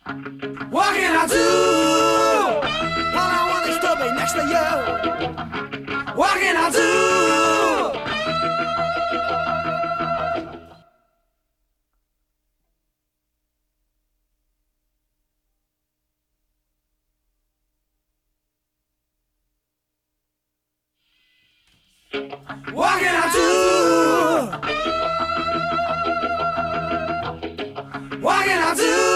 What can I do? All I want is to be next to you. What can I do? What can I do? What can I do?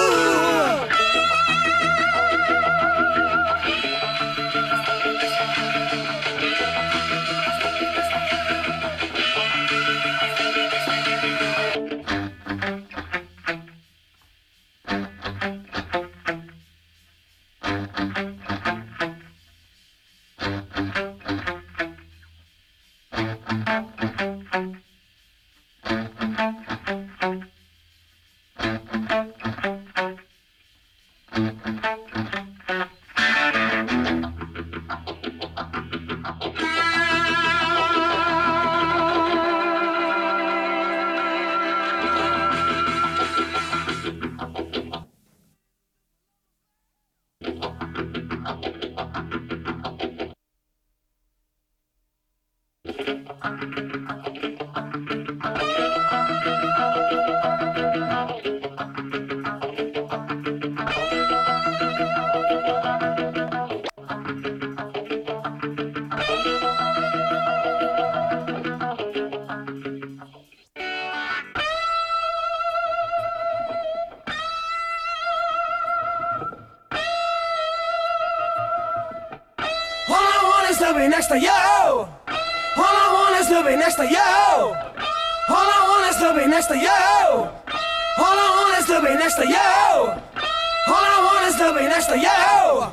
To be next to you. All I want is to be next to you. All I want is to be next to you. All I want is to be next to you. All I want is to be next to you.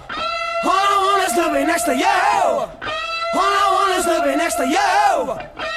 All I want is to be next to you. All I want is to be next to you.